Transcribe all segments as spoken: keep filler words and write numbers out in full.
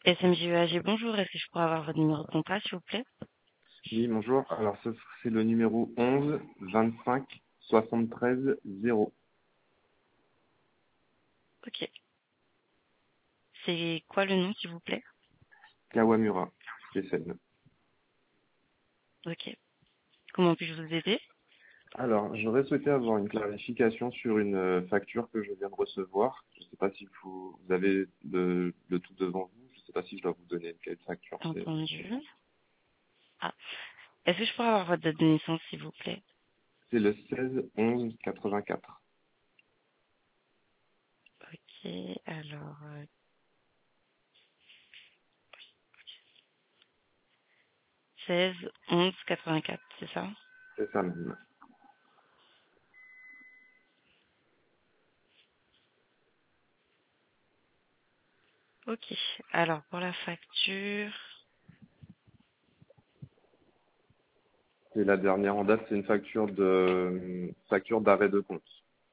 S M J E A G, bonjour. Est-ce que je pourrais avoir votre numéro de contrat, s'il vous plaît? Oui, bonjour. Alors, ce- c'est le numéro onze vingt-cinq soixante-treize zéro. Ok. C'est quoi le nom, s'il vous plaît? Kawamura, Stéphane. Ok. Comment puis-je vous aider? Alors, j'aurais souhaité avoir une clarification sur une euh, facture que je viens de recevoir. Je ne sais pas si vous, vous avez le, le tout devant vous. Je ne sais pas si je dois vous donner quelle facture c'est. Entendu. Ah. Est-ce que je pourrais avoir votre date de naissance, s'il vous plaît? C'est le seize onze quatre-vingt-quatre. Ok. Alors, euh, seize onze quatre-vingt-quatre, c'est ça? C'est ça même. Ok. Alors, pour la facture. Et la dernière en date, c'est une facture de facture d'arrêt de compte.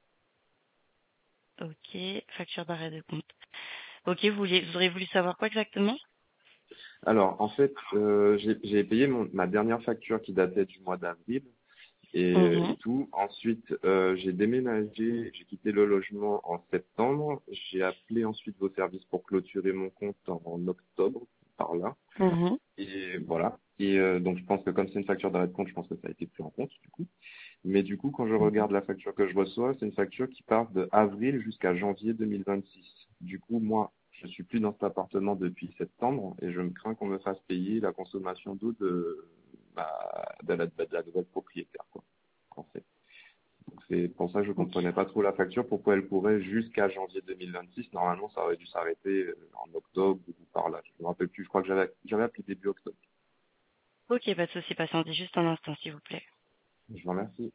Ok. Facture d'arrêt de compte. Ok, vous, vouliez, vous auriez voulu savoir quoi exactement? Alors, en fait, euh, j'ai j'ai payé mon, ma dernière facture qui datait du mois d'avril. et, Mhm. et tout. Ensuite, euh, j'ai déménagé, j'ai quitté le logement en septembre. J'ai appelé ensuite vos services pour clôturer mon compte en, en octobre, par là. Mhm. Et voilà. Et euh, donc, je pense que comme c'est une facture d'arrêt de compte, je pense que ça a été pris en compte, du coup. Mais du coup, quand je Mhm. regarde la facture que je reçois, c'est une facture qui part de avril jusqu'à janvier deux mille vingt-six. Du coup, moi, je suis plus dans cet appartement depuis septembre et je me crains qu'on me fasse payer la consommation d'eau de, bah, de, la, de la nouvelle propriétaire, quoi, en fait. Donc, c'est pour ça que je Ok. comprenais pas trop la facture, pourquoi elle courait jusqu'à janvier deux mille vingt-six. Normalement, ça aurait dû s'arrêter euh, en octobre ou par là. Je me rappelle plus, je crois que j'avais j'avais appelé début octobre. Ok, pas de souci. Patientez juste un instant, s'il vous plaît. Je vous remercie.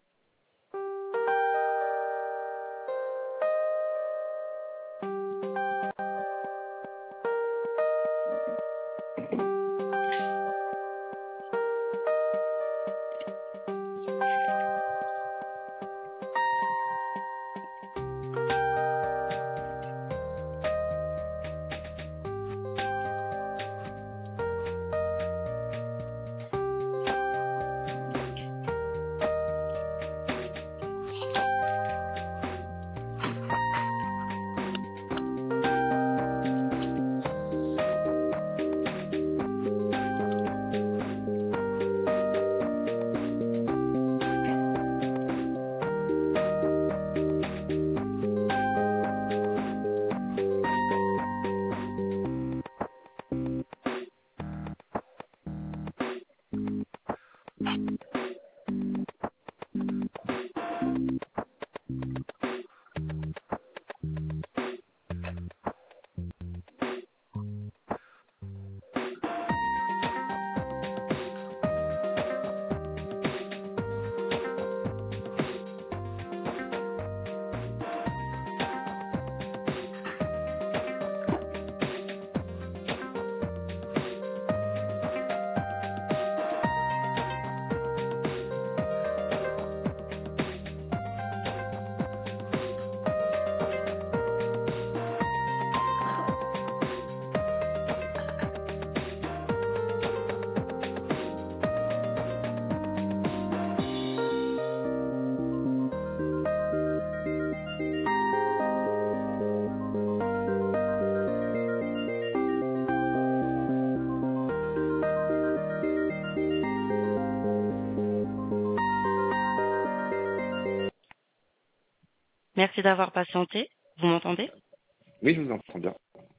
Merci d'avoir patienté. Vous m'entendez? Oui, je vous entends bien.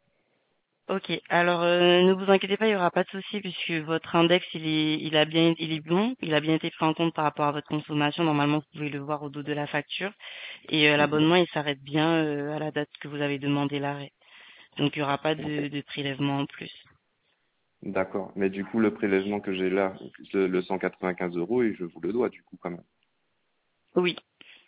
Ok. Alors, euh, ne vous inquiétez pas, il n'y aura pas de souci puisque votre index, il est, il a bien, il est bon, il a bien été pris en compte par rapport à votre consommation. Normalement, vous pouvez le voir au dos de la facture. Et euh, Mhm. l'abonnement, il s'arrête bien euh, à la date que vous avez demandé l'arrêt. Donc, il n'y aura pas Ok. de, de prélèvement en plus. D'accord. Mais du coup, le prélèvement que j'ai là, le, le cent quatre-vingt-quinze euros, et je vous le dois, du coup, quand même. Oui.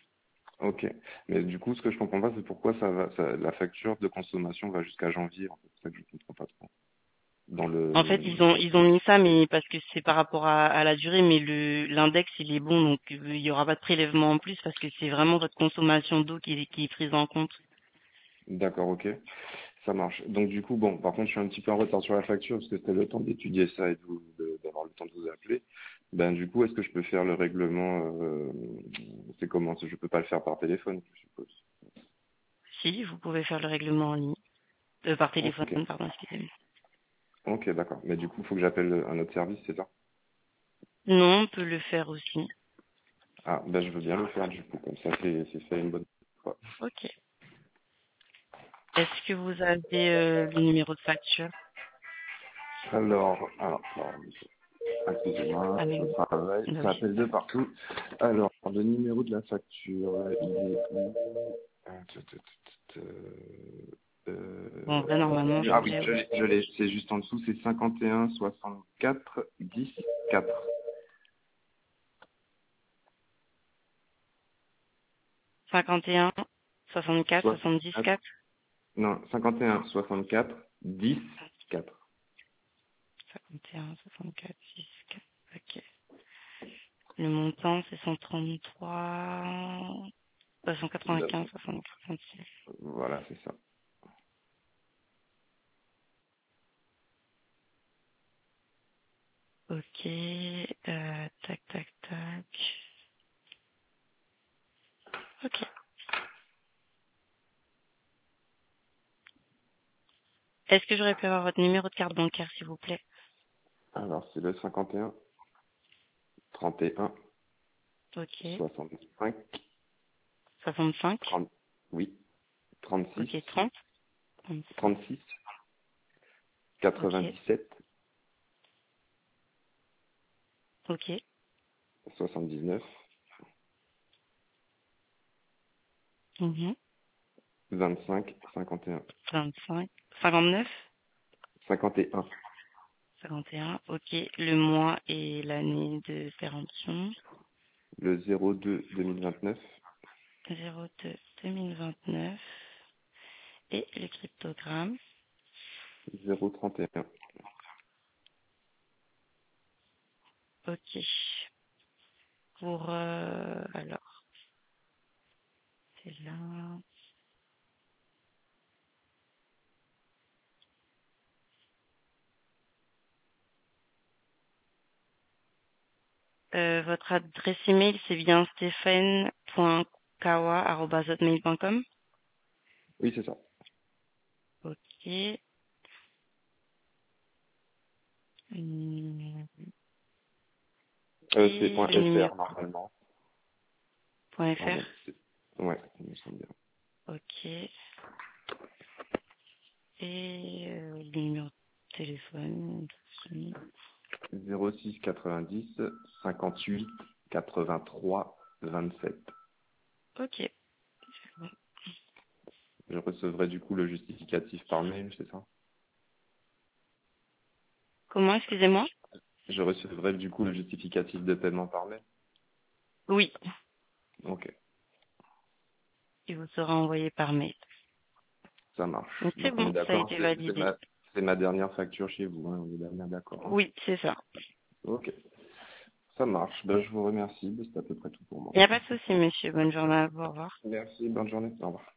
Ok. Mais du coup, ce que je comprends pas, c'est pourquoi ça va, ça, la facture de consommation va jusqu'à janvier, en fait. C'est ça que je comprends pas trop. Dans En fait, le, ils ont, ils ont mis ça, mais parce que c'est par rapport à, à la durée, mais le, l'index, il est bon, donc euh, il n'y aura pas de prélèvement en plus parce que c'est vraiment votre consommation d'eau qui est, qui est prise en compte. d'accord, ok. Ça marche. Donc du coup, bon, par contre, je suis un petit peu en retard sur la facture parce que c'était le temps d'étudier ça et de vous- de- d'avoir le temps de vous appeler. Ben du coup, est-ce que je peux faire le règlement euh, C'est comment? Je peux pas le faire par téléphone, je suppose. Si, vous pouvez faire le règlement en ligne. Euh, par téléphone, Ok, pardon, excusez-moi. ok, d'accord. Mais du coup, il faut que j'appelle un autre service, c'est ça? Non, on peut le faire aussi. Ah, ben je veux bien le faire du coup, comme ça c'est c'est fait une bonne fois. Ok. Est-ce que vous avez euh, le numéro de facture Alors, alors, alors, excusez-moi, avec je vous? travaille, Bah ça oui. appelle de partout. Alors, le numéro de la facture, il est où? Euh, tut, tut, tut, tut, Bon, en euh, vrai, normalement, je Ah oui, devrais, je oui. l'ai, je l'ai, c'est juste en dessous, c'est cinquante et un soixante-quatre dix quatre. cinquante et un, soixante-quatre, soixante-dix, soixante-quatre, quatre. non, cinquante et un soixante-quatre dix quatre. cinquante et un, soixante-quatre, six, quatre. Ok. Le montant, c'est cent trente-trois, euh, cent quatre-vingt-quinze, soixante-six. Voilà, c'est ça. Ok. Euh, tac, tac, tac. Ok. Est-ce que j'aurais pu avoir votre numéro de carte bancaire, s'il vous plaît? Alors, c'est le cinquante et un trente et un Ok. soixante-cinq soixante-cinq. trente, oui, trente-six Ok, trente. trente-six. trente-six Ok. quatre-vingt-dix-sept Ok. soixante-dix-neuf Mhm. vingt-cinq cinquante et un vingt-cinq. cinquante-neuf. cinquante et un. cinquante et un. Ok. Le mois et l'année de péremption. Le zéro deux deux mille vingt-neuf zéro deux deux mille vingt-neuf. Et le cryptogramme. zéro trente et un. Ok. Pour, euh, alors, c'est là. Euh, votre adresse email, c'est bien stéphane point kawa arobase hotmail point com. Oui, c'est ça. Ok. Hum, Euh, c'est Et point le numéro .fr normalement. .fr. Pardon. c'est- Ouais, il me semble bien. Ok. Et euh, le numéro de téléphone. zéro six quatre-vingt-dix cinquante-huit quatre-vingt-trois vingt-sept. Ok. Je recevrai du coup le justificatif par mail, c'est ça? Comment, excusez-moi? Je recevrai du coup le justificatif de paiement par mail. Oui. Ok, Il vous sera envoyé par mail. ça marche. Donc c'est Donc on bon, est ça a d'accord, été c'est c'est validé. ma, c'est ma dernière facture chez vous, hein, on est bien d'accord. Hein. Oui, c'est ça. Ok, ça marche. Ben, je vous remercie, c'est à peu près tout pour moi. Il n'y a pas de souci, monsieur. Bonne journée à vous. Au revoir. Merci, bonne journée, au revoir.